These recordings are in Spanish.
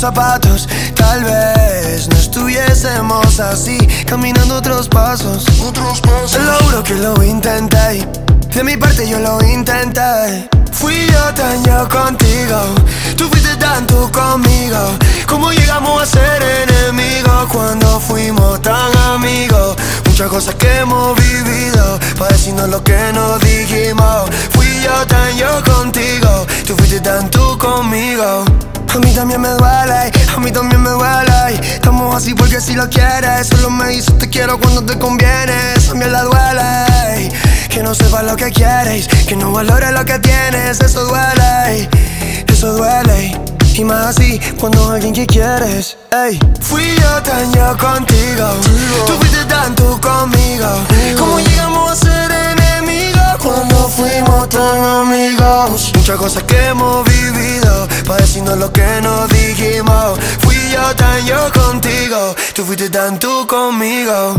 zapatos. Tal vez no estuviésemos así, caminando otros pasos. Te lo juro que lo intenté, de mi parte yo lo intenté. Fui yo tan yo contigo, tú fuiste tan tú conmigo. ¿Cómo llegamos a ser enemigos cuando fuimos tan amigos? Muchas cosas que hemos vivido, para decirnos lo que nos dijimos. Fui yo tan yo contigo, tú fuiste tan tú conmigo. A mí también me duele, a mí también me duele. Estamos así porque si lo quieres, solo me dices te quiero cuando te conviene. Eso también la duele, que no sepas lo que quieres, que no valores lo que tienes. Eso duele, eso duele. Y más así cuando alguien que quieres, ey. Fui yo tan yo contigo, tú fuiste tan tú conmigo. ¿Cómo llegamos a ser enemigos cuando fuimos tan amigos? Muchas cosas que hemos vivido, para decirnos lo que nos dijimos. Fui yo tan yo contigo, tú fuiste tan tú conmigo.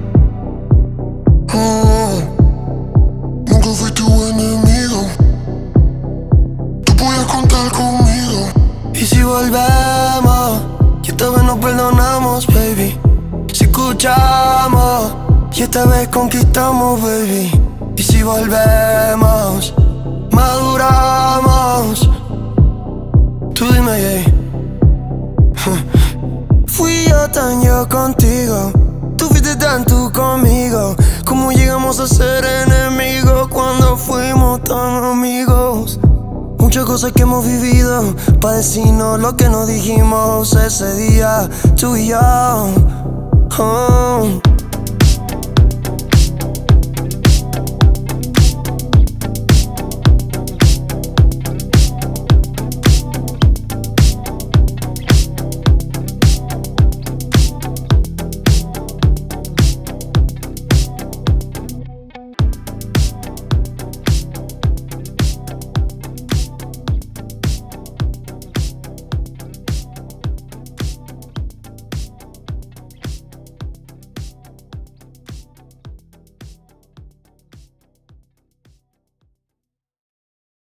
Nunca fui tu enemigo, tú puedes contar conmigo. Y si volvemos, y esta vez nos perdonamos, baby. Si escuchamos, y esta vez conquistamos, baby. Y si volvemos, maduramos. Tú dime, yeah. Fui yo tan yo contigo, tú fuiste tan tú conmigo. ¿Cómo llegamos a ser enemigos cuando fuimos tan amigos? Muchas cosas que hemos vivido, para decirnos lo que nos dijimos ese día, tú y yo.